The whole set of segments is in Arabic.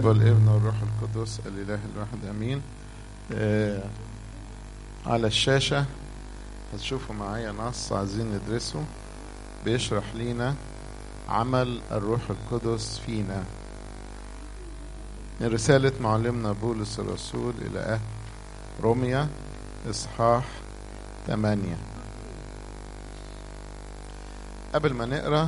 والابن والروح القدس الإله الواحد أمين. على الشاشة هتشوفوا معايا نص عايزين ندرسه بيشرح لينا عمل الروح القدس فينا من رسالة معلمنا بولس الرسول إلى أهل روميا إصحاح 8. قبل ما نقرأ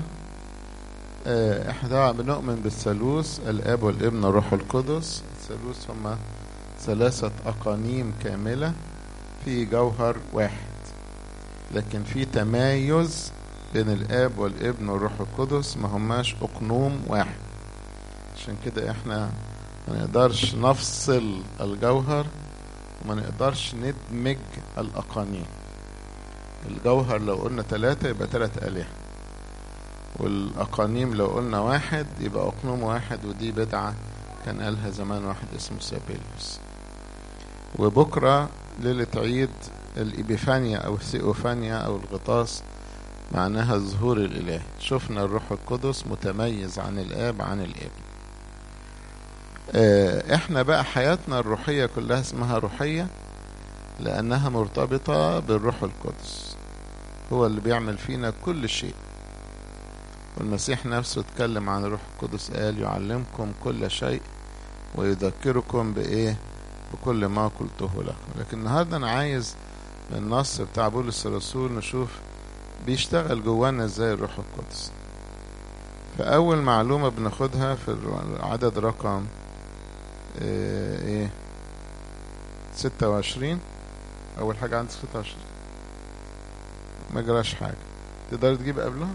احنا بنؤمن بالثالوث الاب والابن والروح القدس. الثالوث هما ثلاثة اقانيم كاملة في جوهر واحد، لكن في تمايز بين الاب والابن والروح القدس، ما هماش اقنوم واحد. عشان كده احنا ما نقدرش نفصل الجوهر وما نقدرش ندمج الاقانيم. الجوهر لو قلنا 3 يبقى 3 آلهة، والأقانيم لو قلنا 1 يبقى أقنوم واحد، ودي بدعة كان قالها زمان واحد اسمه سابيليوس. وبكرة ليلة عيد الإبيفانيا أو الثيوفانيا أو الغطاس، معناها الظهور الإلهي. شفنا الروح القدس متميز عن الآب عن الابن. احنا بقى حياتنا الروحية كلها اسمها روحية لأنها مرتبطة بالروح القدس، هو اللي بيعمل فينا كل شيء. والمسيح نفسه اتكلم عن الروح القدس، قال يعلمكم كل شيء ويذكركم بإيه؟ بكل ما قلته لكم. لكن النهاردة أنا عايز النص بتاع بولس الرسول نشوف بيشتغل جوانا ازاي الروح القدس. فأول معلومة بناخدها في العدد رقم 26. أول حاجة عندي 26 ما جراش حاجة، تقدر تجيب قبلها؟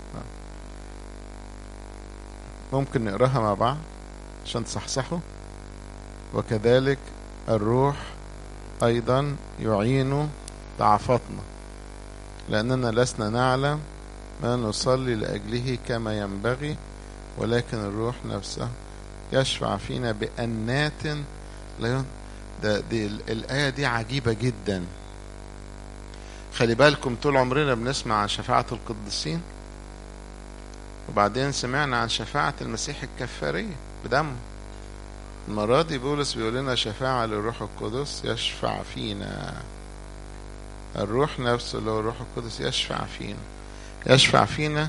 ممكن نقراها مع بعض عشان تصحصحوا. وكذلك الروح أيضا يعين ضعفاتنا، لأننا لسنا نعلم ما نصلي لأجله كما ينبغي، ولكن الروح نفسه يشفع فينا بأنات لا دي الآية دي عجيبة جدا. خلي بالكم طول عمرنا بنسمع عن شفاعة القديسين، وبعدين سمعنا عن شفاعة المسيح الكفارية بدمه. المرة دي بولس بيقول لنا شفاعة للروح القدس يشفع فينا. الروح نفسه اللي هو الروح القدس يشفع فينا. يشفع فينا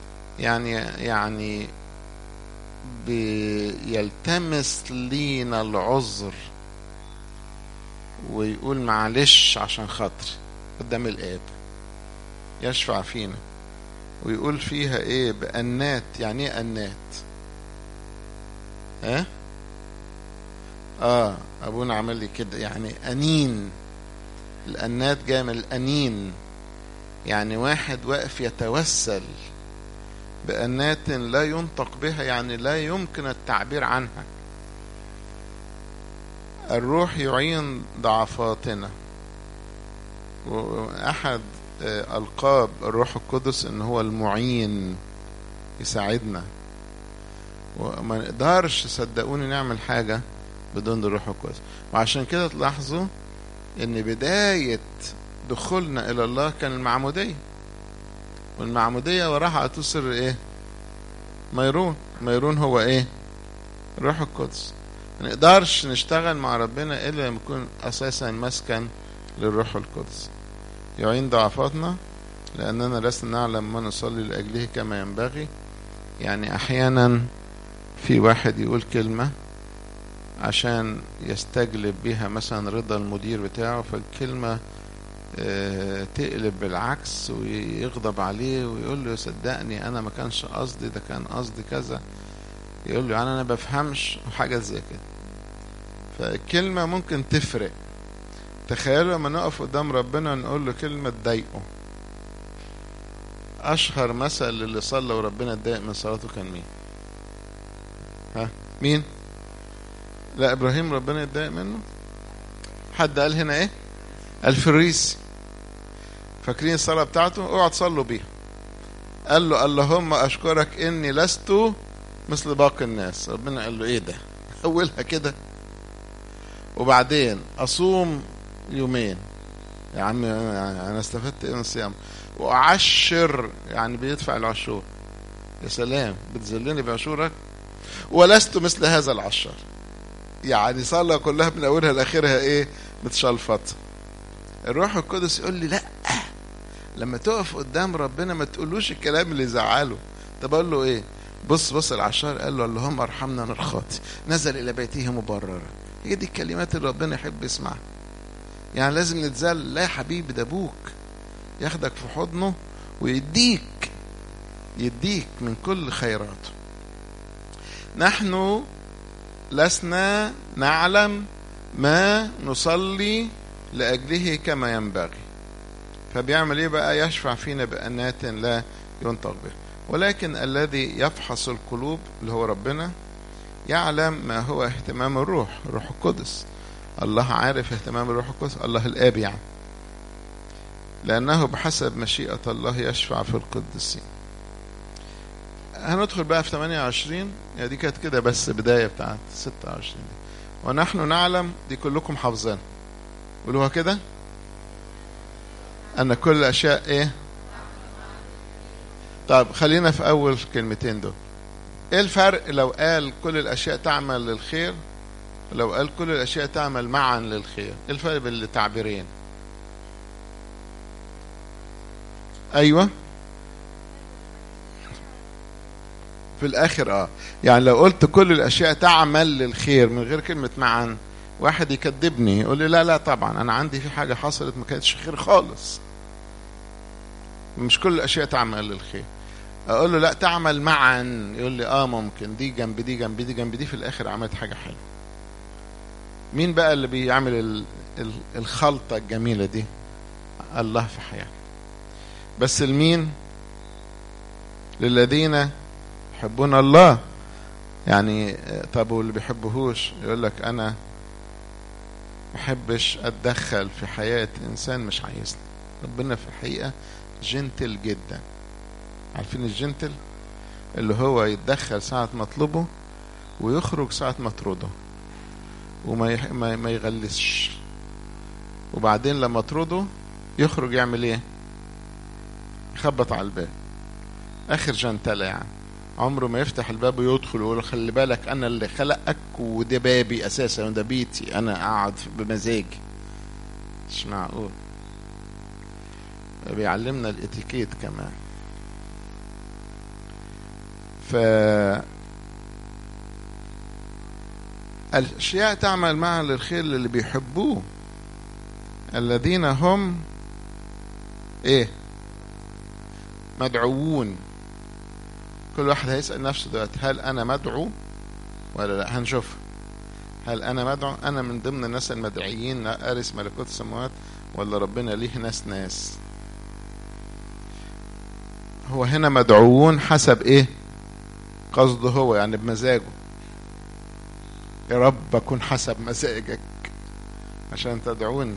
يعني بيلتمس لينا العذر ويقول معلش عشان خاطري قدام الآب. يشفع فينا ويقول فيها ايه؟ بأنات. يعني ايه أنات؟ ابونا عمل لي كده، يعني أنين. الأنات جاية من الأنين، يعني واحد واقف يتوسل بأنات لا ينطق بها، يعني لا يمكن التعبير عنها. الروح يعين ضعفاتنا، وأحد ألقاب الروح القدس إن هو المعين، يساعدنا. وما نقدرش صدقوني نعمل حاجة بدون الروح القدس. وعشان كده تلاحظوا إن بداية دخولنا إلى الله كان المعمودية، والمعمودية وراها تسر إيه؟ ميرون هو إيه؟ الروح القدس. ما نقدرش نشتغل مع ربنا إلا لما يكون أساسا مسكن للروح القدس. يعين ضعفاتنا لأننا لسنا نعلم ما نصلي لأجله كما ينبغي. يعني أحيانا في واحد يقول كلمة عشان يستجلب بها مثلا رضا المدير بتاعه، فالكلمة تقلب بالعكس ويغضب عليه ويقول له صدقني أنا ما كانش قصدي، ده كان قصدي كذا. يقول له أنا بفهمش وحاجة زي كده. فالكلمة ممكن تفرق. تخيلوا لما نقف قدام ربنا نقول له كلمة تضايقه. أشهر مثل اللي صلى وربنا اتضايق من صلاته كان مين؟ مين؟ لا إبراهيم ربنا اتضايق منه. حد قال هنا إيه؟ الفريسي. فاكرين الصلاة بتاعته؟ اوعوا تصلوا بيها. قال له اللهم أشكرك إني لست مثل باقي الناس. ربنا قال له إيه ده؟ أولها كده. وبعدين أصوم 2 يوم. يا عم أنا استفدت إيه من الصيام؟ وأعشر، يعني بيدفع العشور. يا سلام، بتذلني بعشورك؟ ولست مثل هذا العشار. يعني صلاة كلها من أولها لآخرها إيه؟ متشلفط. الروح القدس يقول لي لا، لما تقف قدام ربنا ما تقولوش الكلام اللي يزعله. طب أقول له إيه؟ بص العشار قال له اللهم ارحمنا أنا الخاطئ، نزل إلى بيته مبررا. هي دي الكلمات اللي ربنا يحب يسمعها. يعني لازم نتذل. لا يا حبيبي، ده أبوك ياخدك في حضنه ويديك من كل خيراته. نحن لسنا نعلم ما نصلي لأجله كما ينبغي. فبيعمل ايه بقى؟ يشفع فينا بأنات لا ينطق به. ولكن الذي يفحص القلوب اللي هو ربنا يعلم ما هو اهتمام الروح القدس. الله عارف اهتمام الروح القدس، الله الآب يعني، لأنه بحسب مشيئة الله يشفع في القديسين. هندخل بقى في 28. يعني دي كانت كده بس بداية بتاعت 26 دي. ونحن نعلم، دي كلكم حافظين، قولوها كده، أن كل الأشياء إيه؟ طيب خلينا في أول كلمتين دول. إيه الفرق لو قال كل الأشياء تعمل للخير، لو قال كل الأشياء تعمل معا للخير؟ إيه الفرق بين التعبيرين؟ أيوة، في الآخر يعني لو قلت كل الأشياء تعمل للخير من غير كلمة معا، واحد يكذبني يقول لي لا طبعا أنا عندي في حاجة حصلت ما كانتش خير خالص، مش كل الأشياء تعمل للخير. أقول له لا تعمل معا، يقول لي ممكن دي جنب دي جنب دي جنب دي، في الآخر عملت حاجة حلوة. مين بقى اللي بيعمل الخلطة الجميلة دي؟ الله في حياتي. بس المين؟ للذين يحبون الله. يعني طب واللي بيحبهوش يقول لك أنا محبش أتدخل في حياة إنسان مش عايزني. ربنا في الحقيقة جنتل جدا. عارفين الجنتل؟ اللي هو يتدخل ساعة مطلوبه ويخرج ساعة مطروده، وما يغلسش. وبعدين لما طرده يخرج يعمل ايه؟ يخبط على الباب. اخر جنتلة يعني، عمره ما يفتح الباب ويدخل ويقول خلي بالك انا اللي خلقك وده بابي اساسا وده بيتي، انا قاعد بمزاجي. مش معقول. بيعلمنا الاتيكيت كمان. الاشياء تعمل معا للخير اللي بيحبوه، الذين هم ايه؟ مدعوون. كل واحد هيسأل نفسه دلوقتي، هل انا مدعو ولا لا؟ هنشوف هل انا مدعو، انا من ضمن الناس المدعيين ارث ملكوت السماوات، ولا ربنا ليه ناس. هو هنا مدعوون حسب ايه؟ قصده هو، يعني بمزاجه. يا رب اكون حسب مزاجك عشان تدعوني.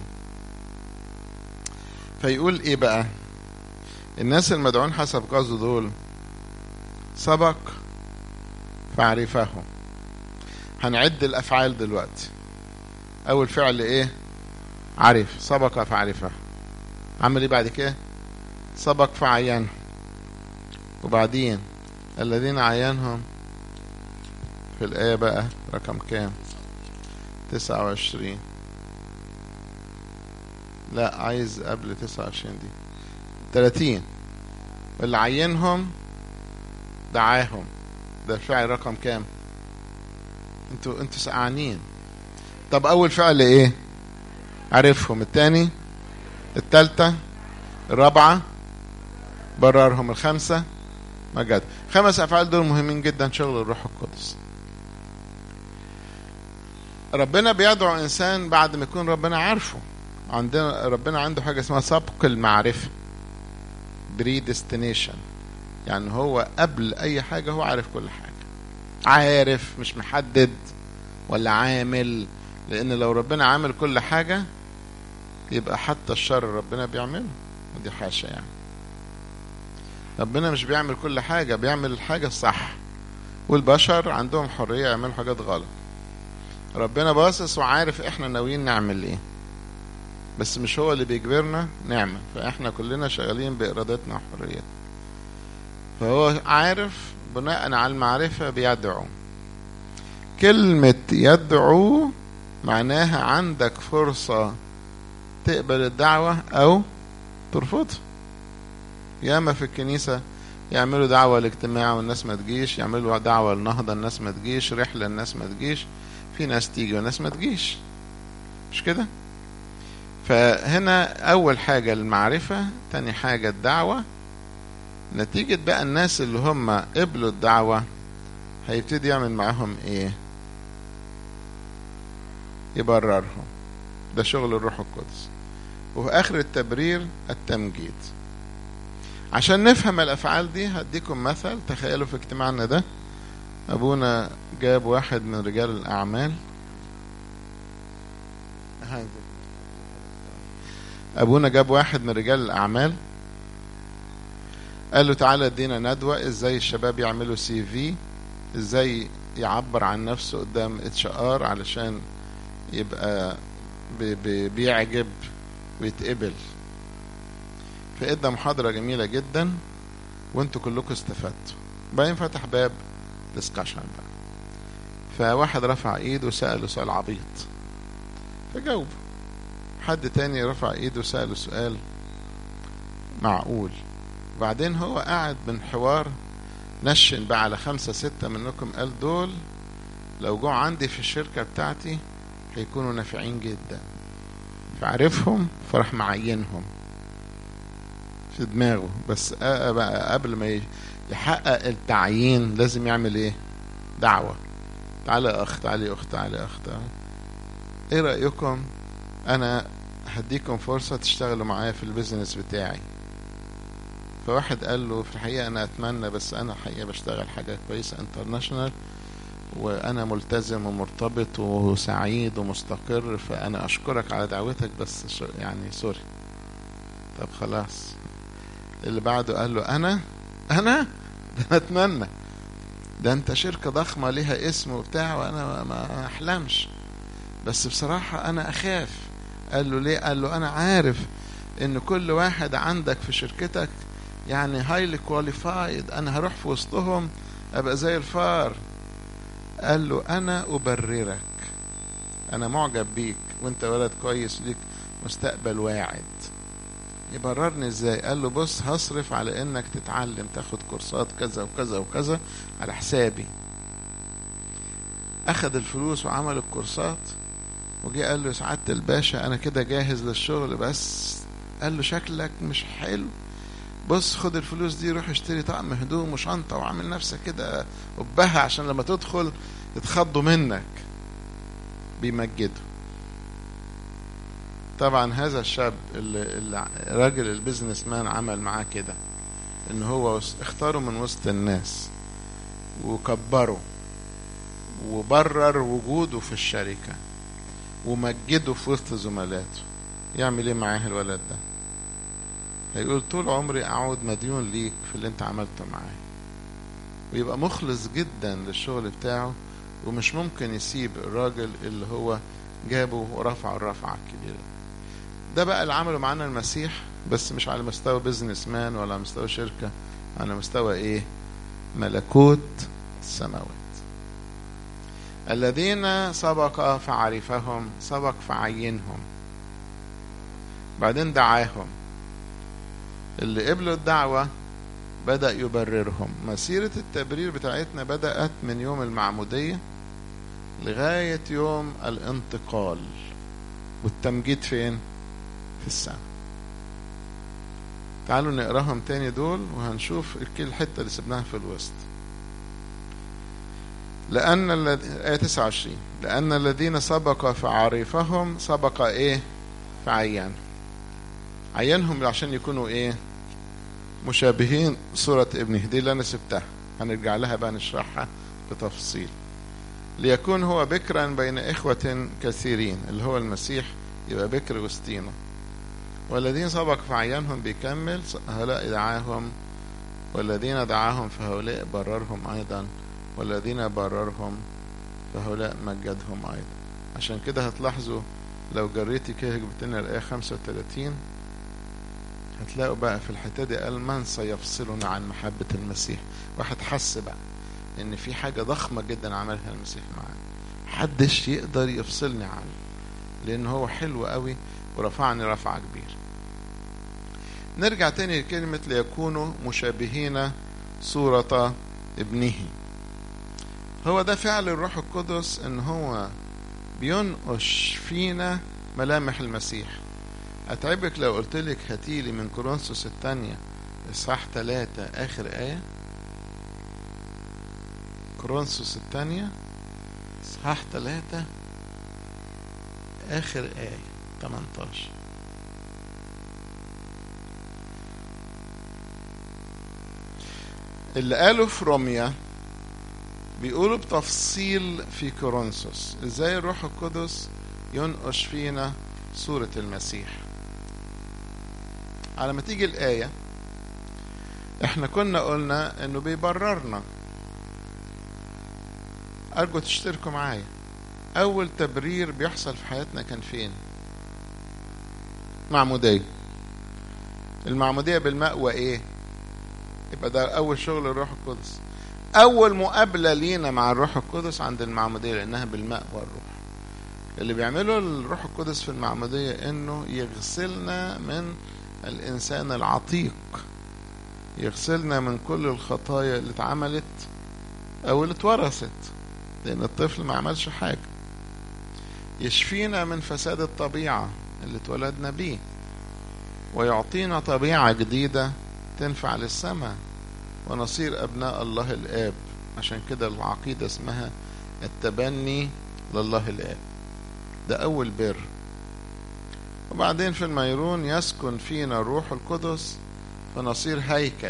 فيقول ايه بقى؟ الناس المدعون حسب قصده دول سبق فعرفهم. هنعد الافعال دلوقتي. اول فعل ايه؟ عرف. سبق فعرفه. عمل ايه بعد كده؟ سبق فعينه. وبعدين الذين عينهم في الآية بقى رقم كام؟ 29. لا، عايز قبل 29 دي 30. اللي عينهم دعاهم. ده الفعل رقم كام؟ انتوا سقعانين. طب اول فعل ايه؟ عرفهم. الثاني، الثالثة، الرابعة بررهم، الخامسة مجد. 5 افعال دول مهمين جدا، شغل الروح القدس. ربنا بيدعو انسان بعد ما يكون ربنا عارفه. عندنا ربنا عنده حاجة اسمها سبق المعرفة، predestination. يعني هو قبل اي حاجة هو عارف كل حاجة، عارف، مش محدد ولا عامل. لان لو ربنا عامل كل حاجة يبقى حتى الشر ربنا بيعمله، ودي حاشا يعني. ربنا مش بيعمل كل حاجة، بيعمل الحاجة الصح، والبشر عندهم حرية يعملوا حاجات غلط. ربنا باصص وعارف احنا ناويين نعمل ايه، بس مش هو اللي بيجبرنا نعمل. فاحنا كلنا شغالين بإرادتنا وحريتنا. فهو عارف، بناء على المعرفة بيدعو. كلمة يدعو معناها عندك فرصة تقبل الدعوة أو ترفضها. ياما في الكنيسة يعملوا دعوة لاجتماع والناس ما تجيش، يعملوا دعوة لنهضة الناس ما تجيش، رحلة الناس ما تجيش، في ناس تيجي والناس ما تجيش، مش كده؟ فهنا أول حاجة المعرفة، تاني حاجة الدعوة. نتيجة بقى الناس اللي هم قبلوا الدعوة هيبتدي يعمل معاهم ايه؟ يبررهم. ده شغل الروح القدس. وفي آخر التبرير التمجيد. عشان نفهم الأفعال دي هديكم مثل. تخيلوا في اجتماعنا ده أبونا جاب واحد من رجال الأعمال، أبونا جاب واحد من رجال الأعمال قال له تعالى ادينا ندوة ازاي الشباب يعملوا CV، ازاي يعبر عن نفسه قدام HR علشان يبقى بيعجب ويتقبل. فإدى محاضرة جميلة جدا وانتوا كلكم استفدتوا. بعدين فتح باب ديسكشن بقى، فواحد رفع ايده وسأله سؤال عبيط فجاوبه، حد تاني رفع ايده وسأله سؤال معقول. بعدين هو قاعد من حوار نشن بقى على 5 6 منكم، قال دول لو جو عندي في الشركة بتاعتي هيكونوا نافعين جدا. فعرفهم فراح معينهم في دماغه، بس بقى قبل ما يحقق التعيين لازم يعمل ايه؟ دعوة. تعالى يا اخ، تعالى يا اخت، تعالى يا اخت، ايه رأيكم انا هديكم فرصة تشتغلوا معايا في البيزنس بتاعي؟ فواحد قال له في الحقيقة انا اتمنى، بس انا حقيقة بشتغل حاجة كويسة انترناشونال وانا ملتزم ومرتبط وسعيد ومستقر، فانا اشكرك على دعوتك بس يعني سوري. طب خلاص. اللي بعده قال له انا ده انا اتمنى، ده انت شركة ضخمة ليها اسم وبتاع وانا ما احلمش، بس بصراحة انا اخاف. قال له ليه؟ قال له انا عارف ان كل واحد عندك في شركتك يعني هايلي كواليفايد، انا هروح في وسطهم ابقى زي الفار. قال له انا ابررك، انا معجب بيك وانت ولد كويس ليك مستقبل واعد. يبررني ازاي؟ قال له بص، هصرف على انك تتعلم تاخد كورسات كذا وكذا وكذا على حسابي. اخد الفلوس وعمل الكورسات وجي قال له سعادة الباشا انا كده جاهز للشغل، بس قال له شكلك مش حلو، بص خد الفلوس دي روح اشتري طقم هدوم وشنطة وعامل نفسك كده قبها عشان لما تدخل يتخضوا منك. بيمجده. طبعا هذا الشاب اللي راجل البيزنس مان عمل معاه كده، ان هو اختاره من وسط الناس وكبره وبرر وجوده في الشركة ومجده في وسط زملاته. يعمل ايه معاه الولد ده؟ هيقول طول عمري اعود مديون ليك في اللي انت عملته معاه، ويبقى مخلص جدا للشغل بتاعه ومش ممكن يسيب الراجل اللي هو جابه ورفع الرفعة الكبيرة. ده بقى اللي عمله معانا المسيح، بس مش على مستوى بيزنس مان ولا مستوى شركة، على مستوى ايه؟ ملكوت السماوات. الذين سبق فعرفهم سبق فعينهم، بعدين دعاهم. اللي قبلوا الدعوة بدأ يبررهم. مسيرة التبرير بتاعتنا بدأت من يوم المعمودية لغاية يوم الانتقال، والتمجيد فين؟ في السماء. تعالوا نقراهم تاني دول وهنشوف كل حتة اللي سبناها في الوسط. لأن آية 29 لأن الذين سبق فعرفهم سبق ايه؟ فعينهم. عينهم عشان يكونوا ايه؟ مشابهين صورة ابنه. دي اللي انا سبتها، هنرجع لها بقى نشرحها بتفصيل. ليكون هو بكرا بين إخوة كثيرين، اللي هو المسيح يبقى بكر وسطينا. والذين سبق فعينهم بيكمل هؤلاء دعاهم، والذين دعاهم فهؤلاء بررهم أيضا، والذين بررهم فهؤلاء مجدهم أيضا. عشان كده هتلاحظوا لو جريتي كده جبت لنا الآية 35 هتلاقوا بقى في الحتة دي قال من سيفصلنا عن محبة المسيح. واحد حس بقى ان في حاجة ضخمة جدا عملها المسيح معاه. محدش يقدر يفصلني عنه، لأنه هو حلو قوي ورفعني رفعة كبيرة. نرجع تاني لكلمة ليكونوا مشابهين صورة ابنه. هو ده فعل الروح القدس، ان هو بينقش فينا ملامح المسيح. اتعبك لو قلتلك هاتيلي من كورنثوس الثانية اصحاح 3 اخر آية. كورنثوس الثانية اصحاح 3 اخر آية 18. اللي قالوا في روميا بيقولوا بتفصيل في كورنثوس ازاي الروح القدس ينقش فينا صورة المسيح. على ما تيجي الآية احنا كنا قلنا انه بيبررنا. ارجو تشتركوا معايا. اول تبرير بيحصل في حياتنا كان فين؟ معمودية. المعمودية بالماء وايه؟ يبقى ده اول شغل الروح القدس. اول مقابلة لينا مع الروح القدس عند المعمودية، لانها بالماء والروح. اللي بيعمله الروح القدس في المعمودية انه يغسلنا من الانسان العتيق، يغسلنا من كل الخطايا اللي اتعملت او اللي اتورثت، لان الطفل ما عملش حاجة. يشفينا من فساد الطبيعة اللي اتولدنا بيه، ويعطينا طبيعة جديدة تنفع للسماء ونصير أبناء الله الآب. عشان كده العقيدة اسمها التبني لله الآب. ده أول بر. وبعدين في الميرون يسكن فينا الروح القدس فنصير هيكل.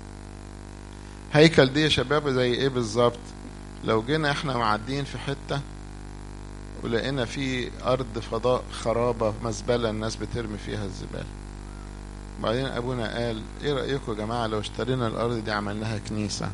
هيكل دي يا شباب زي ايه بالظبط؟ لو جينا احنا معدين في حتة ولقينا في أرض فضاء خرابة مزبلة الناس بترمي فيها الزبالة، بعدين أبونا قال ايه رأيكم يا جماعة لو اشترينا الأرض دي عملناها كنيسة؟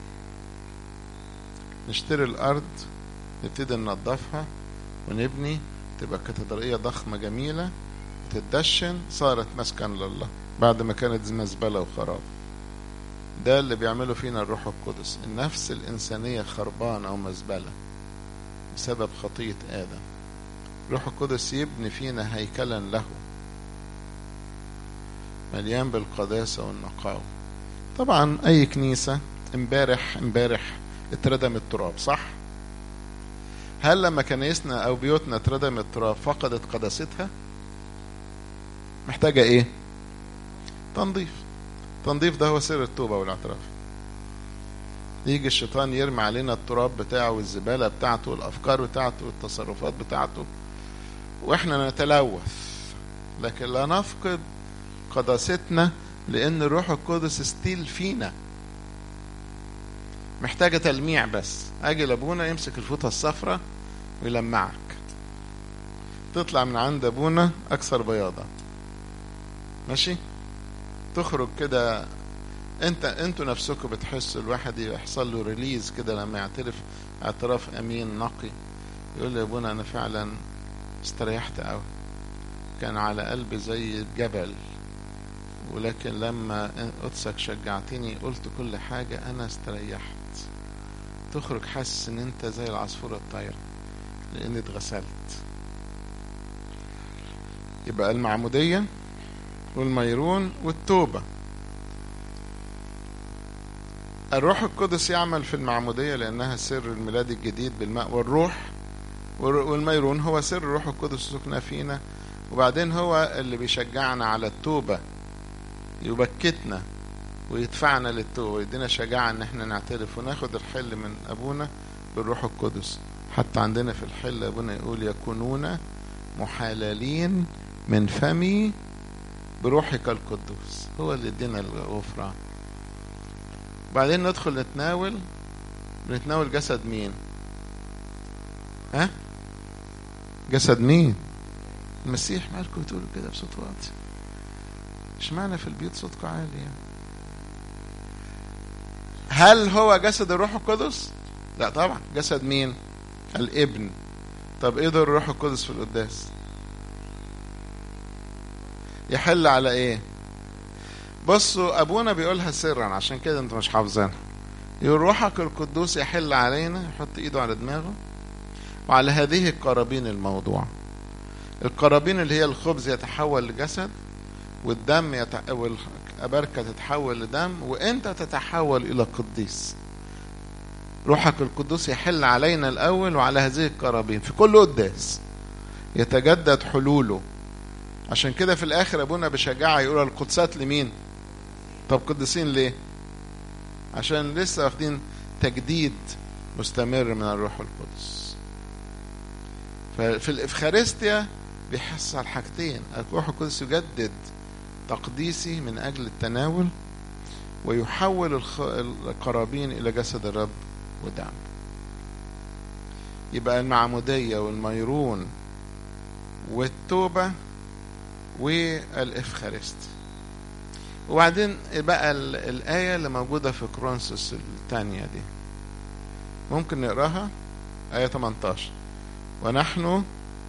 نشتري الأرض نبتدي ننظفها ونبني، تبقى كاتدرائية ضخمة جميلة تتدشن، صارت مسكن لله بعد ما كانت مزبلة وخراب. ده اللي بيعمله فينا الروح القدس. النفس الإنسانية خربانة ومزبلة بسبب خطية آدم. الروح القدس يبني فينا هيكلا له مليان بالقداسة والنقاوة. طبعا أي كنيسة امبارح اتردم التراب، صح؟ هل لما كنيسنا أو بيوتنا اتردم التراب فقدت قداستها؟ محتاجة ايه؟ تنظيف. تنظيف ده هو سر التوبة والاعتراف. يجي الشيطان يرمي علينا التراب بتاعه والزبالة بتاعته والأفكار بتاعته والتصرفات بتاعته واحنا نتلوث، لكن لا نفقد قداستنا، لأن الروح القدس ستيل فينا. محتاجة تلميع بس. أجي لأبونا يمسك الفوطة الصفراء ويلمعك، تطلع من عند أبونا أكثر بياضة. ماشي؟ تخرج كده انتوا نفسكم بتحسوا الواحد يحصل له ريليز كده لما يعترف اعتراف امين نقي، يقول لي يا ابونا انا فعلا استريحت قوي، كان على قلبي زي الجبل، ولكن لما قدسك شجعتني قلت كل حاجة انا استريحت. تخرج حاسس ان انت زي العصفورة الطايرة لان اتغسلت. يبقى المعمودية والميرون والتوبة. الروح القدس يعمل في المعمودية لأنها سر الميلاد الجديد بالماء والروح، والميرون هو سر الروح القدس سكنة فينا، وبعدين هو اللي بيشجعنا على التوبة، يبكتنا ويدفعنا للتوبة ويدينا شجاعة ان احنا نعترف وناخد الحل من أبونا بالروح القدس. حتى عندنا في الحل أبونا يقول يكونون محللين من فمي بروحك القدوس، هو اللي يدينا الغفران. بعدين ندخل نتناول جسد مين؟ جسد مين؟ المسيح. مالكم بتقولوا كده بصوت واطي؟ اشمعنى في البيوت صوتكم عالي يعني؟ هل هو جسد الروح القدس؟ لا طبعا. جسد مين؟ الابن. طب ايه دور الروح القدس في القداس؟ يحل على ايه؟ بصوا ابونا بيقولها سرا عشان كده انتوا مش حافظينها. يقول روحك القدوس يحل علينا، يحط ايده على دماغه وعلى هذه القرابين الموضوع. القرابين اللي هي الخبز يتحول لجسد، والدم والبركة تتحول لدم، وانت تتحول الى قديس. روحك القدوس يحل علينا الاول وعلى هذه القرابين في كل قداس يتجدد حلوله. عشان كده في الاخر ابونا بشجاعة يقول القدسات لمين؟ طب قدسين ليه؟ عشان لسه واخدين تجديد مستمر من الروح القدس. ففي الإفخارستيا بيحصل حاجتين: الروح القدس يجدد تقديسي من أجل التناول، ويحول القرابين إلى جسد الرب ودم. يبقى المعمودية والميرون والتوبة والإفخارستيا. وبعدين بقى الآية اللي موجودة في كورنثوس الثانية دي ممكن نقراها، آية 18. ونحن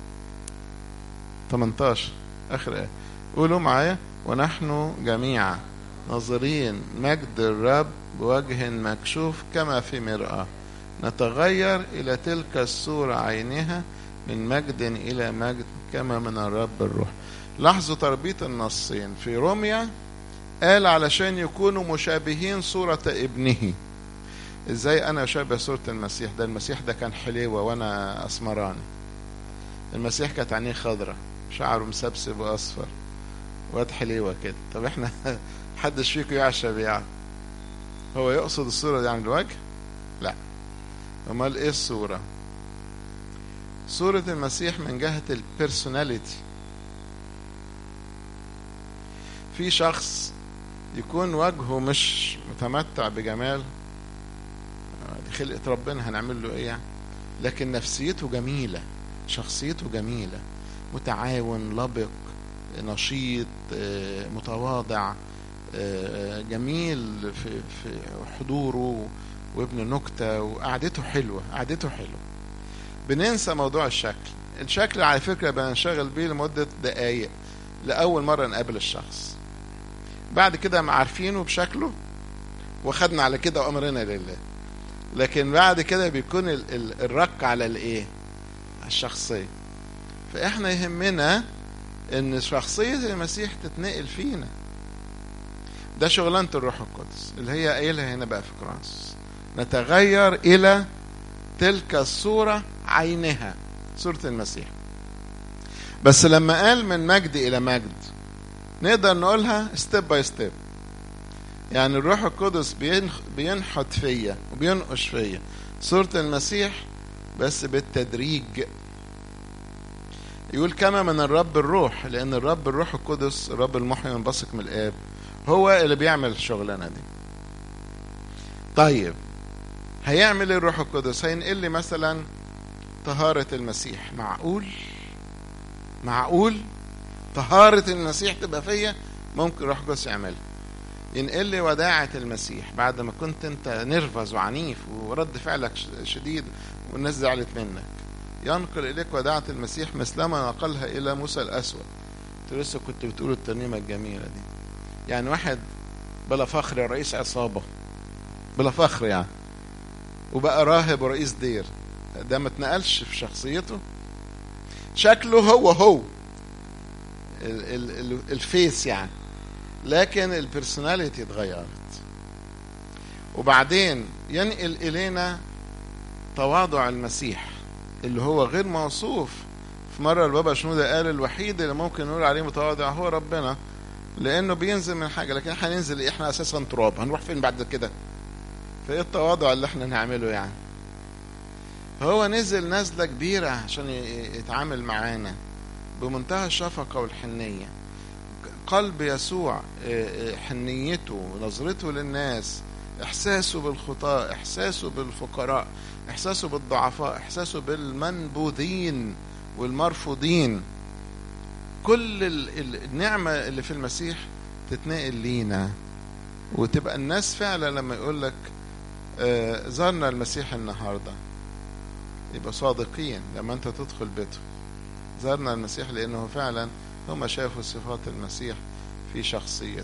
18 آخر آية، قولوا معايا: ونحن جميعا ناظرين مجد الرب بوجه مكشوف كما في مرآة، نتغير إلى تلك الصورة عينها من مجد إلى مجد كما من الرب الروح. لاحظوا تربيط النصين. في روميا قال علشان يكونوا مشابهين صورة ابنه. ازاي انا اشابه صورة المسيح؟ ده المسيح ده كان حليوة وانا اسمراني، المسيح كانت عينيه خضرة، شعره مسبسب واصفر، واد حليوة كده. طب احنا حدش فيكم يعشب يعني؟ هو يقصد الصورة دي عن الوجه؟ لا. امال ايه الصورة؟ صورة المسيح من جهة البيرسوناليتي. في شخص يكون وجهه مش متمتع بجمال، دي خلقة ربنا هنعمل له ايه يعني، لكن نفسيته جميلة، شخصيته جميلة، متعاون، لبق، نشيط، متواضع، جميل في حضوره، وابن نكتة، وقعدته حلوة، قعدته حلوة. بننسى موضوع الشكل على فكرة بنشغل بيه لمدة دقايق لأول مرة نقابل الشخص، بعد كده ما عارفينه بشكله وخدنا على كده وأمرنا لله. لكن بعد كده بيكون الرق على الايه؟ الشخصية. فاحنا يهمنا ان شخصية المسيح تتنقل فينا. ده شغلانة الروح القدس اللي هي قايلها هنا بقى في كورنثوس: نتغير الى تلك الصورة عينها، صورة المسيح. بس لما قال من مجد الى مجد نقدر نقولها ستيب باي ستيب. يعني الروح القدس بينحت فيا وبينقش فيا صورة المسيح بس بالتدريج. يقول كما من الرب الروح، لأن الرب الروح القدس، الرب المحيي منبثق من الآب، هو اللي بيعمل الشغلانة دي. طيب هيعمل ايه الروح القدس؟ هينقل لي مثلا طهارة المسيح. معقول طهارة المسيح تبقى فيا؟ ممكن الروح القدس يعملها. ينقل لي وداعة المسيح بعد ما كنت انت نرفز وعنيف ورد فعلك شديد والناس زعلت منك، ينقل اليك وداعة المسيح مثلما نقلها الى موسى الاسود. انت لسه كنت بتقول الترنيمة الجميلة دي. يعني واحد بلا فخر رئيس عصابة، بلا فخر يعني، وبقى راهب ورئيس دير، ده ما اتنقلش في شخصيته، شكله هو الفيس يعني، لكن البرسوناليتي اتغيرت. وبعدين ينقل إلينا تواضع المسيح اللي هو غير موصوف. في مرة البابا شنودة قال الوحيد اللي ممكن نقول عليه متواضع هو ربنا، لأنه بينزل من حاجة، لكن احنا هننزل احنا أساسا تراب، هنروح فين بعد كده؟ فايه التواضع اللي احنا نعمله يعني؟ فهو نزل نزلة كبيرة عشان يتعامل معانا بمنتهى الشفقة والحنية. قلب يسوع، حنيته، نظرته للناس، احساسه بالخطاة، احساسه بالفقراء، احساسه بالضعفاء، احساسه بالمنبوذين والمرفوضين. كل النعمة اللي في المسيح تتنقل لينا، وتبقى الناس فعلا لما يقول لك زارنا المسيح النهاردة يبقى صادقين. لما انت تدخل بيته زارنا المسيح، لانه فعلا هم شافوا صفات المسيح في شخصيتك.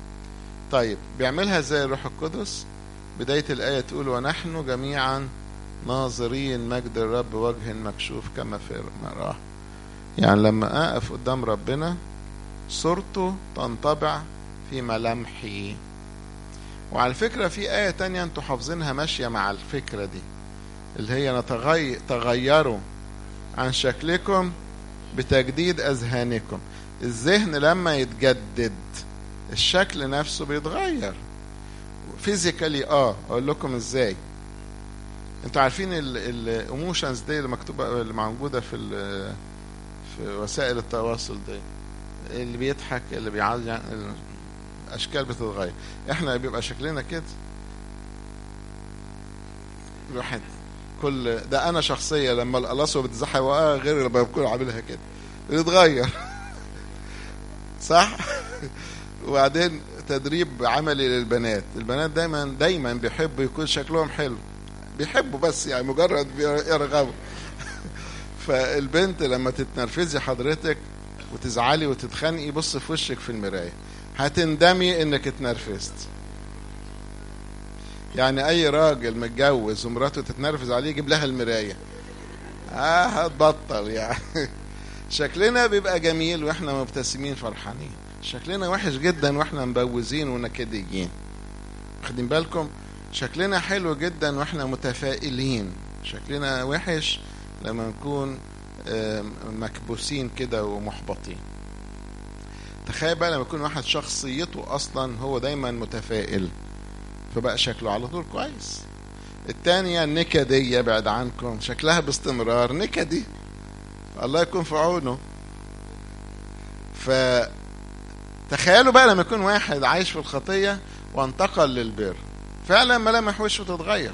طيب بيعملها ازاي الروح القدس؟ بداية الآية تقول ونحن جميعا ناظرين مجد الرب وجه مكشوف كما في مراه. يعني لما أقف قدام ربنا صورته تنطبع في ملامحي. وعلى فكرة في آية تانية انتوا حافظينها ماشية مع الفكرة دي، اللي هي تغيروا عن شكلكم بتجديد أذهانكم. الذهن لما يتجدد الشكل نفسه بيتغير فيزيكالي. اقول لكم ازاي. انتوا عارفين الايموشنز دي اللي مكتوبه اللي موجوده في وسائل التواصل دي، اللي بيضحك اللي بيعيط، يعني الاشكال بتتغير. احنا بيبقى شكلنا كده الواحد كل ده. انا شخصيه لما القلاصه بتزحف غير لما بكون عاملها كده بيتغير صح. وبعدين تدريب عملي للبنات. البنات دايما بيحبوا يكون شكلهم حلو، بيحبوا بس يعني مجرد يرغبوا. فالبنت لما تتنرفزي حضرتك وتزعلي وتتخانقي بص في وشك في المراية هتندمي انك اتنرفزت. يعني اي راجل متجوز ومراته تتنرفز عليه يجيب لها المراية هتبطل يعني. شكلنا بيبقى جميل واحنا مبتسمين فرحانين، شكلنا وحش جدا واحنا مبوزين ونكديين. واخدين بالكم؟ شكلنا حلو جدا واحنا متفائلين، شكلنا وحش لما نكون مكبوسين كده ومحبطين. تخيل بقى لما يكون واحد شخصيته اصلا هو دايما متفائل فبقى شكله على طول كويس. التانية النكدية بعد عنكم شكلها باستمرار نكدي، الله يكون في عونه. فتخيلوا بقى لما يكون واحد عايش في الخطية وانتقل للبر، فعلا ملامح وشه تتغير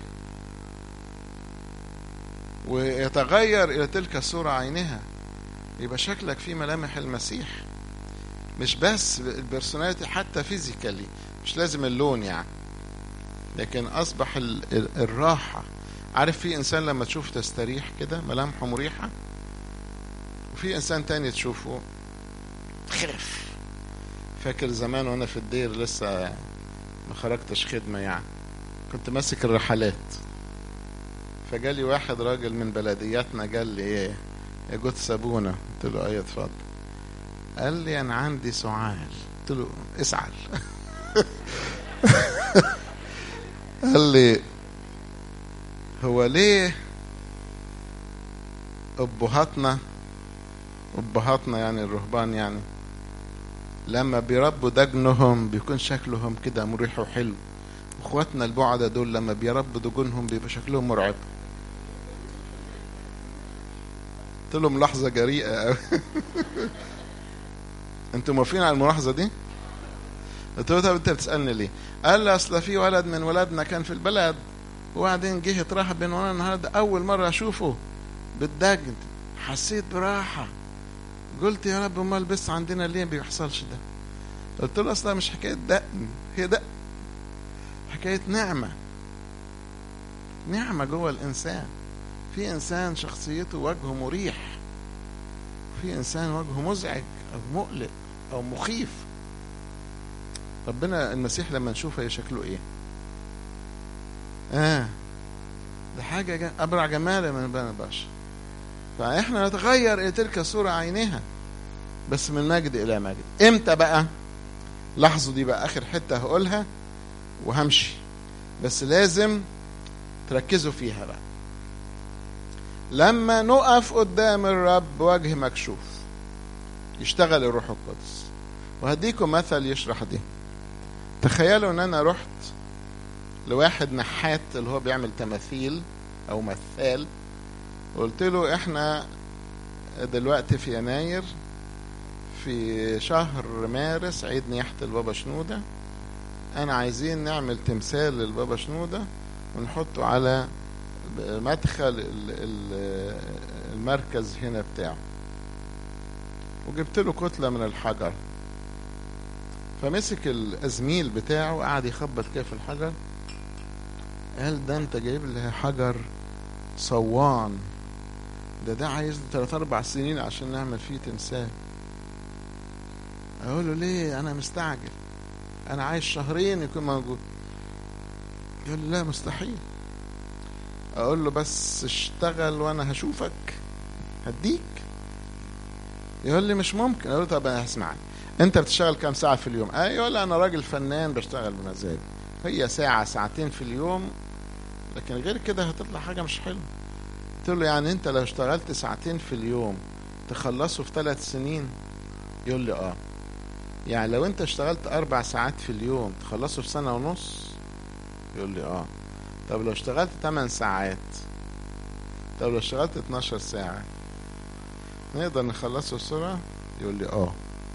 ويتغير إلى تلك الصورة عينها، يبقى شكلك فيه ملامح المسيح. مش بس البرسوناليتي، حتى فيزيكالي، مش لازم اللون يعني، لكن أصبح الراحة. عارف في إنسان لما تشوف تستريح كده ملامحه مريحة، وفي إنسان تاني تشوفه خرف. فاكر زمان وأنا في الدير لسه ما خرجتش خدمة يعني، كنت ماسك الرحلات، فجالي واحد راجل من بلدياتنا قال لي ايه يا جود سابونا؟ قلت له ايه اتفضل. قال لي انا عندي سؤال. قلت له اسعل. قال لي هو ليه ابهاتنا يعني الرهبان يعني لما بيربوا دجنهم بيكون شكلهم كده مريح وحلو، اخواتنا البعدة دول لما بيربوا دجنهم بيبقى شكلهم مرعب؟ قلت له ملاحظة جريئة قوي. انتوا موافقين على الملاحظة دي؟ قلت له طب انت بتسألني ليه؟ قال لي اصل في ولد من ولادنا كان في البلد وبعدين جه اترهب بين وانا النهارده اول مرة اشوفه بالدجن، حسيت براحة. قلت يا رب امال بس عندنا ليه بيحصلش ده؟ قلت له اصلا مش حكاية دقن، هي دقن حكاية نعمة جوه الانسان. في انسان شخصيته وجهه مريح، في انسان وجهه مزعج او مقلق او مخيف. ربنا المسيح لما نشوفه شكله ايه؟ ده حاجة ابرع جمالا من بني البشر. فاحنا نتغير الى تلك الصورة عينها، بس من مجد الى مجد. امتى بقى؟ لاحظوا دي بقى اخر حتة هقولها وهمشي، بس لازم تركزوا فيها بقى. لما نقف قدام الرب وجه مكشوف يشتغل الروح القدس. وهديكم مثل يشرح دي. تخيلوا ان انا رحت لواحد نحات اللي هو بيعمل تماثيل او مثال، وقلت له احنا دلوقتي في يناير، في شهر مارس عيد نياحة البابا شنودة، انا عايزين نعمل تمثال للبابا شنودة ونحطه على مدخل المركز هنا بتاعه. وجبت له كتلة من الحجر، فمسك الازميل بتاعه وقعد يخبط كده في الحجر. قال ده انت جايب لي حجر صوان، ده عايز 3-4 سنين عشان نعمل فيه تمثال. اقول له ليه؟ انا مستعجل، انا عايز 2 شهر يكون موجود. قال لا مستحيل. اقول له بس اشتغل وانا هشوفك هديك. يقول لي مش ممكن. اقول له طب انا هسمعك، انت بتشتغل كام ساعة في اليوم؟ يقول لي انا راجل فنان بشتغل بمزاج، هي ساعة ساعتين في اليوم، لكن غير كده هتطلع حاجة مش حلوة. قلت له يعني انت لو اشتغلت ساعتين في اليوم تخلصه في 3 سنين؟ يقول لي يعني لو انت اشتغلت 4 ساعات في اليوم تخلصه في 1.5 سنة؟ يقول لي طب لو اشتغلت 8 ساعات؟ طب لو اشتغلت 12 ساعة نقدر نخلصه بسرعة؟ يقول لي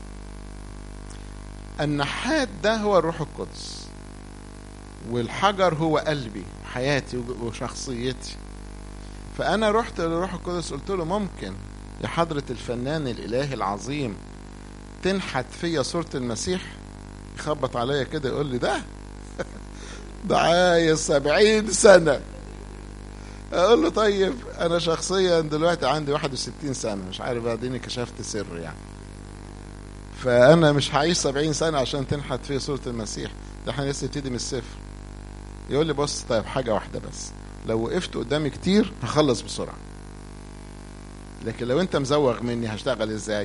النحات ده هو الروح القدس، والحجر هو قلبي حياتي وشخصيتي. فأنا رحت للروح القدس قلت له ممكن يا حضرة الفنان الإلهي العظيم تنحت فيا صورة المسيح؟ يخبط عليا كده يقول لي ده عايز 70 سنة. اقول له طيب انا شخصيا دلوقتي عندي 61 سنة، مش عارف بعدين كشفت سر يعني، فانا مش هعيش 70 سنة عشان تنحت فيه صورة المسيح، ده احنا لسه نبتدي من الصفر. يقول لي بص طيب حاجة واحدة بس، لو وقفت قدامي كتير هخلص بسرعة، لكن لو انت مزوغ مني هشتغل ازاي؟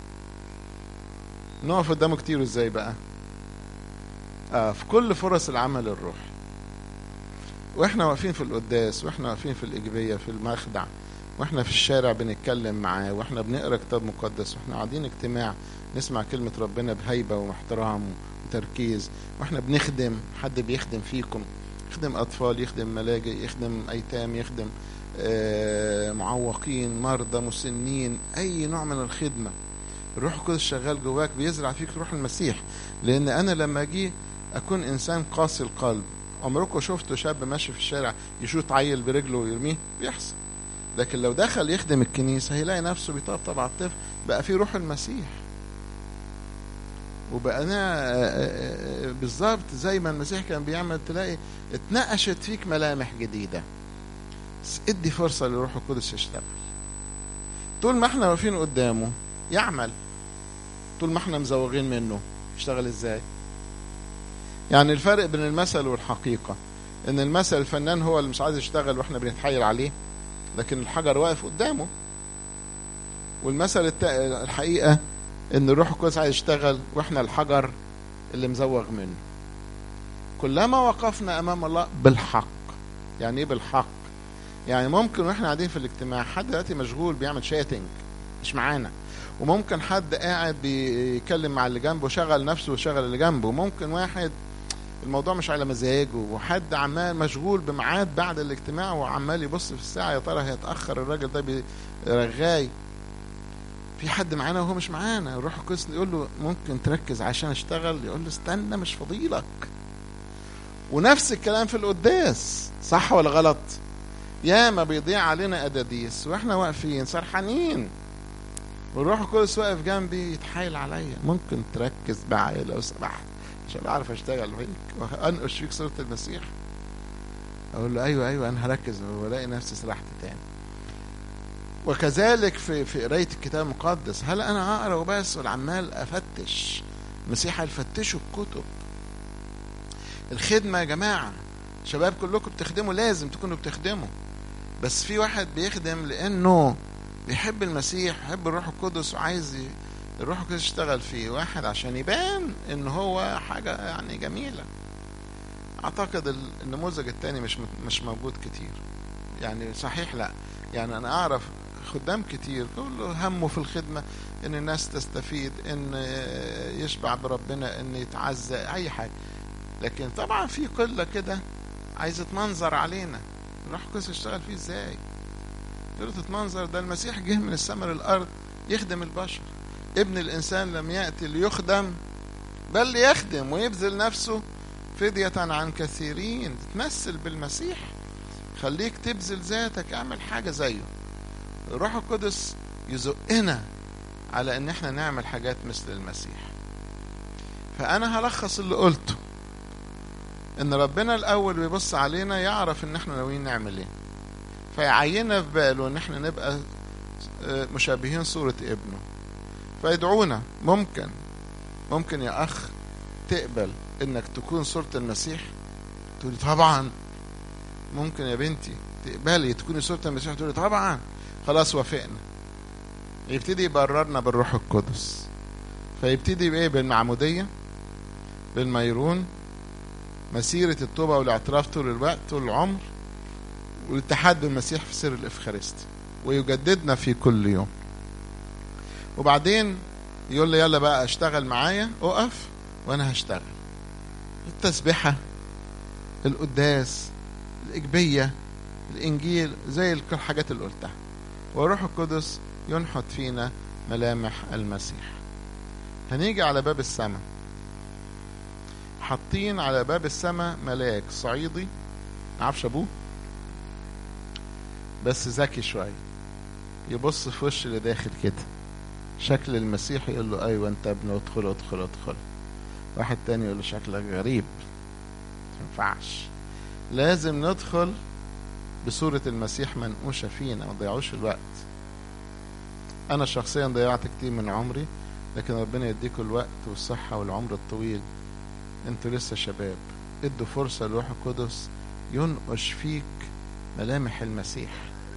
نقف قدامه كتير ازاي بقى؟ في كل فرص العمل الروحي، واحنا واقفين في القداس، واحنا واقفين في الإجبية في المخدع، واحنا في الشارع بنتكلم معاه، واحنا بنقرا كتاب مقدس، واحنا قاعدين اجتماع نسمع كلمة ربنا بهيبة واحترام وتركيز، واحنا بنخدم، حد بيخدم فيكم، يخدم أطفال، يخدم ملاجئ، يخدم أيتام، يخدم معوقين، مرضى، مسنين، أي نوع من الخدمة، الروح القدس شغال جواك بيزرع فيك روح المسيح. لأن أنا لما أجي أكون إنسان قاسي القلب، عمركم شفتوا شاب ماشي في الشارع يشوط عيل برجله ويرميه؟ بيحصل. لكن لو دخل يخدم الكنيسة هيلاقي نفسه بيطبطب على الطفل، بقى فيه روح المسيح، وبقى أنا بالظبط زي ما المسيح كان بيعمل، تلاقي اتنقشت فيك ملامح جديدة. ادي فرصة للروح القدس يشتغل. طول ما احنا واقفين قدامه يعمل، طول ما احنا مزوغين منه يشتغل ازاي؟ يعني الفرق بين المثل والحقيقة ان المثل الفنان هو اللي مش عايز يشتغل واحنا بنتحايل عليه، لكن الحجر واقف قدامه. والمثل الحقيقة ان الروح القدس عايز يشتغل واحنا الحجر اللي مزوغ منه. كلما وقفنا امام الله بالحق. يعني ايه بالحق؟ يعني ممكن واحنا قاعدين في الاجتماع حد دلوقتي مشغول بيعمل شاتنج مش معانا، وممكن حد قاعد بيتكلم مع اللي جنبه شغل نفسه وشغل اللي جنبه، ممكن واحد الموضوع مش على مزاجه، وحد عمال مشغول بميعاد بعد الاجتماع وعمال يبص في الساعة يا ترى هيتأخر الراجل ده رغاي. في حد معانا وهو مش معانا، الروح القدس يقول له ممكن تركز عشان اشتغل، يقول له استنى مش فضيلك. ونفس الكلام في القداس، صح ولا غلط؟ يا ما بيضيع علينا أداديس واحنا واقفين سرحانين، والروح القدس واقف جنبي يتحايل عليا، ممكن تركز معايا لو سمحت عشان اعرف اشتغل فيك وانقش فيك صورة المسيح؟ اقول له ايوه انا هركز، والاقي نفسي سرحت تاني. وكذلك في قراية الكتاب المقدس، هل انا اقرا وبس ولا عمال افتش؟ المسيح هيفتشوا الكتب. الخدمة يا جماعة، شباب كلكم بتخدموا، لازم تكونوا بتخدموا، بس في واحد بيخدم لانه بيحب المسيح، يحب الروح القدس وعايز الروح القدس يشتغل فيه، واحد عشان يبان ان هو حاجة يعني جميلة. اعتقد النموذج التاني مش موجود كتير، يعني صحيح لا، يعني انا اعرف خدام كتير كله همه في الخدمة ان الناس تستفيد، ان يشبع بربنا، ان يتعزى، اي حاجة، لكن طبعا في قلة كده عايزة تمنظر علينا. الروح القدس يشتغل فيه ازاي؟ قلة تتمنظر، ده المسيح جه من السماء للأرض يخدم البشر. ابن الإنسان لم يأتي ليخدم بل ليخدم ويبذل نفسه فدية عن كثيرين. تتمثل بالمسيح، خليك تبذل ذاتك، اعمل حاجة زيه. الروح القدس يزقنا على ان احنا نعمل حاجات مثل المسيح. فانا هلخص اللي قلته، ان ربنا الاول بيبص علينا يعرف ان احنا ناويين نعمل ايه، فيعيننا في باله ان احنا نبقى مشابهين صورة ابنه، فيدعونا. ممكن يا اخ تقبل انك تكون صورة المسيح؟ تقولي طبعا. ممكن يا بنتي تقبلي تكوني صورة المسيح؟ تقولي طبعا. خلاص وافقنا. يبتدي يبررنا بالروح القدس. فيبتدي بايه؟ بالمعمودية، بالميرون، مسيرة التوبة والاعتراف طول الوقت طول العمر، والاتحاد بالمسيح في سر الإفخارستي، ويجددنا في كل يوم. وبعدين يقول لي يلا بقى اشتغل معايا، اقف وانا هشتغل. التسبيحة، القداس، الإجبية، الإنجيل، زي الحاجات اللي قلتها. والروح القدس ينحت فينا ملامح المسيح. هنيجي على باب السماء. حاطين على باب السماء ملاك صعيدي، معرفش ابوه بس ذكي شويه، يبص في وش اللي داخل كده شكل المسيح، يقول له ايوه انت ابنه، ادخل ادخل ادخل. واحد تاني يقول له شكلك غريب، ما ينفعش، لازم ندخل بصورة المسيح منقوشة فينا، ما تضيعوش الوقت. انا شخصيا ضيعت كتير من عمري، لكن ربنا يديكم الوقت والصحة والعمر الطويل، انتوا لسه شباب، ادوا فرصة للروح القدس ينقش فيك ملامح المسيح.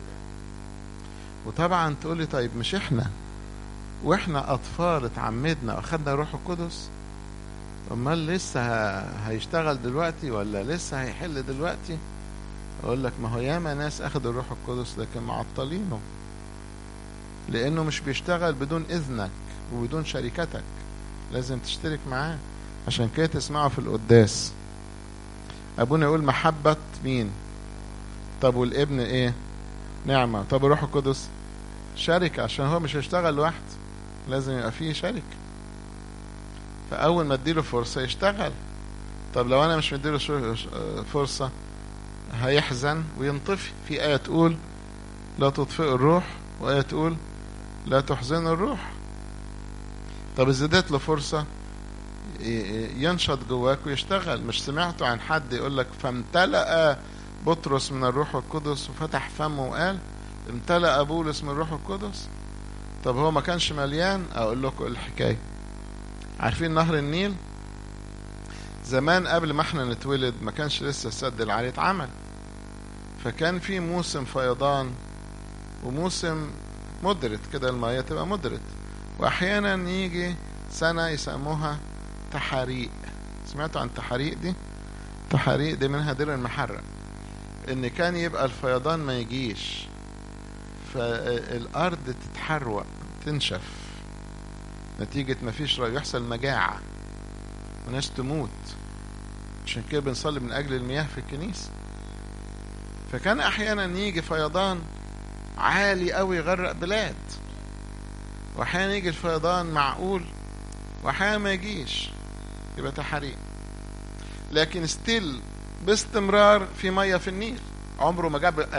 وطبعا تقولي طيب مش احنا واحنا اطفال اتعمدنا واخدنا الروح القدس، امال لسه هيشتغل دلوقتي ولا لسه هيحل دلوقتي؟ اقول لك ما هو ياما ناس اخدوا الروح القدس لكن معطلينه، لانه مش بيشتغل بدون اذنك وبدون شركتك، لازم تشترك معاه. عشان كده تسمعوا في القداس ابونا يقول محبة مين؟ طب والابن ايه؟ نعمة. طب الروح القدس شركة، عشان هو مش هيشتغل لوحده، لازم يبقى فيه شركة. فاول ما اديله فرصة يشتغل. طب لو انا مش مديله فرصة هيحزن وينطفي. في آية تقول لا تطفئوا الروح، وآية تقول لا تحزنوا الروح. طب إذا اديت له فرصة ينشط جواك ويشتغل. مش سمعتوا عن حد يقول لك فامتلأ بطرس من الروح القدس وفتح فمه وقال امتلأ بولس من الروح القدس؟ طب هو ما كانش مليان؟ اقول لكم الحكاية. عارفين نهر النيل زمان قبل ما احنا نتولد ما كانش لسه السد العالي اتعمل، فكان في موسم فيضان وموسم مدرت كده، المياه تبقى مدرت، واحيانا يجي سنة يسموها تحاريق. سمعتوا عن تحاريق دي؟ تحاريق دي منها دير المحرق، ان كان يبقى الفيضان ما يجيش فالارض تتحروق تنشف نتيجة ما فيش ري، يحصل مجاعة وناس تموت. عشان كده بنصلي من اجل المياه في الكنيسة. فكان احيانا يجي فيضان عالي قوي يغرق بلاد، واحيانا يجي الفيضان معقول، واحيانا ما يجيش يبقى تحريق. لكن ستيل باستمرار في ميه في النيل، عمره ما جاب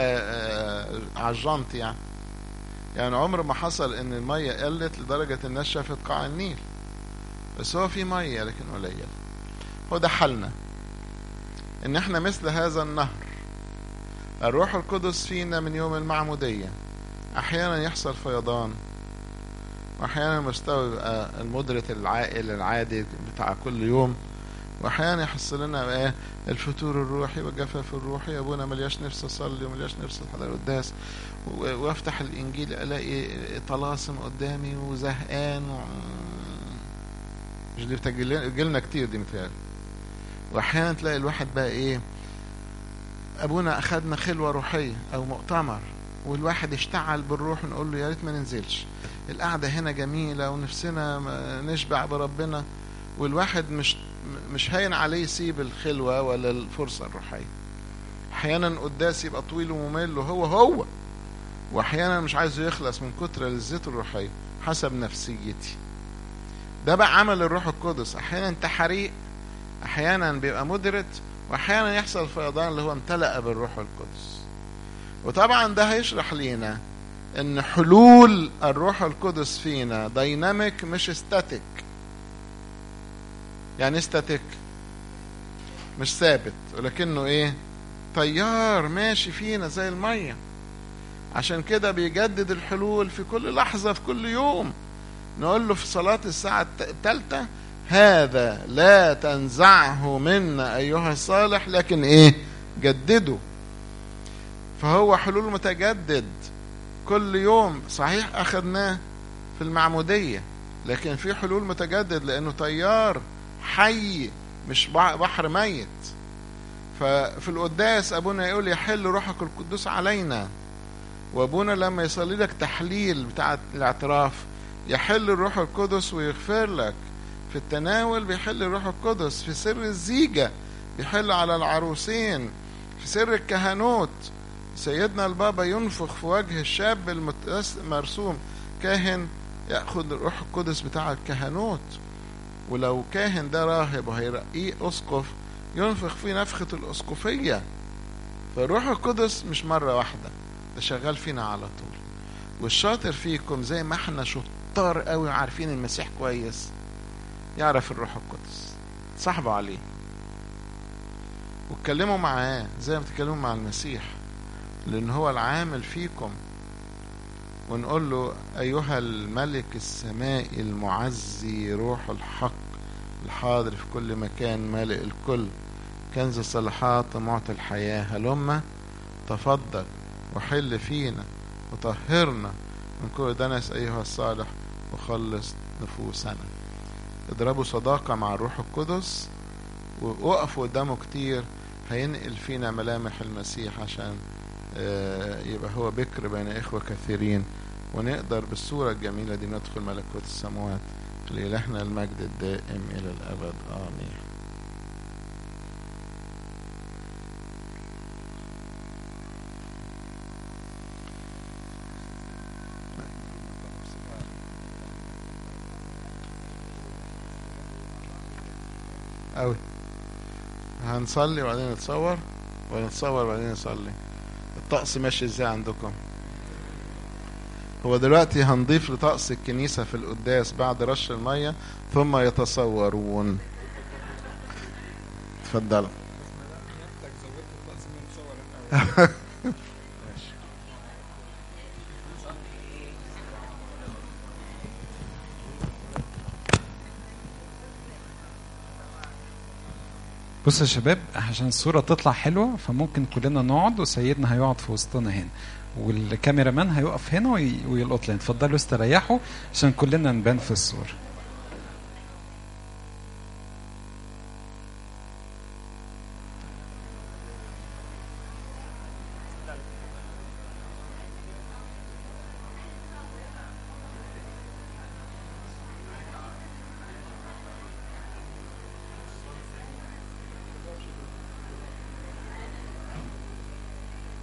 عجنت يعني عمره ما حصل ان الميه قلت لدرجه الناس شافت قاع النيل، بس هو في ميه لكن قليل. هو ده حالنا، ان احنا مثل هذا النهر. الروح القدس فينا من يوم المعموديه، احيانا يحصل فيضان، واحيانا مستوى يبقى المدرة العائل العادي بتاع كل يوم، واحيانا يحصل لنا ايه؟ الفتور الروحي والجفاف الروحي. يا ابونا ملياش نفس اصلي وملياش نفس احضر القداس، وافتح الانجيل الاقي طلاسم قدامي وزهقان مش دي بتجيلنا كتير دي متهيألي. واحيانا تلاقي الواحد بقى ايه؟ ابونا اخدنا خلوة روحية او مؤتمر والواحد اشتعل بالروح، نقول له يا ريت ما ننزلش، القعدة هنا جميلة ونفسنا نشبع بربنا، والواحد مش هين عليه يسيب الخلوة ولا الفرصة الروحية. احيانا قداس يبقى طويل وممل وهو واحيانا مش عايزه يخلص من كتر لذته الروحية حسب نفسيتي. ده بقى عمل الروح القدس، احيانا تحريق، احيانا بيبقى مدرت، واحيانا يحصل فيضان اللي هو امتلأ بالروح القدس. وطبعا ده هيشرح لينا ان حلول الروح القدس فينا دايناميك مش استاتيك. يعني استاتيك مش ثابت، ولكنه ايه؟ تيار ماشي فينا زي المية. عشان كده بيجدد الحلول في كل لحظة في كل يوم. نقول له في صلاة الساعة 3 هذا لا تنزعه منا ايها الصالح، لكن ايه؟ جدده. فهو حلول متجدد كل يوم. صحيح أخذناه في المعمودية، لكن في حلول متجدد لأنه تيار حي مش بحر ميت. ففي القداس أبونا يقول يحل روحك القدوس علينا، وأبونا لما يصلي لك تحليل بتاع الاعتراف يحل الروح القدس ويغفر لك. في التناول بيحل الروح القدس، في سر الزيجة بيحل على العروسين، في سر الكهنوت سيدنا البابا ينفخ في وجه الشاب المرسوم كاهن، يأخذ الروح القدس بتاع الكهنوت. ولو كاهن ده راهب وهيرقيه أسقف ينفخ فيه نفخة الأسقفية. فالروح القدس مش مرة واحدة، ده شغال فينا على طول. والشاطر فيكم زي ما احنا شطار قوي عارفين المسيح كويس، يعرف الروح القدس، صاحبوا عليه واتكلموا معاه زي ما تتكلموا مع المسيح، لأن هو العامل فيكم. ونقول له أيها الملك السمائي المعزي روح الحق الحاضر في كل مكان مالئ الكل كنز الصلاحات ومعطي الحياة، هلما تفضل وحل فينا وطهرنا من كل دنس أيها الصالح وخلص نفوسنا. اضربوا صداقة مع الروح القدس ووقفوا قدامه كتير، هينقل فينا ملامح المسيح عشان يبقى هو بكر بين إخوة كثيرين، ونقدر بالصورة الجميلة دي ندخل ملكوت السماوات. لإلهنا المجد الدائم إلى الأبد، آمين. أوي هنصلي وبعدين نتصور ونتصور وبعدين نصلي. الطقس ماشي ازاي عندكم؟ هو دلوقتي هنضيف لطقس الكنيسة في القداس بعد رش المية ثم يتصورون. اتفضلوا. بصوا يا شباب، عشان الصورة تطلع حلوة فممكن كلنا نقعد وسيدنا هيقعد في وسطنا هنا، والكاميرا مان هيقف هنا ويلقط لنا. اتفضلوا استريحوا عشان كلنا نبان في الصورة.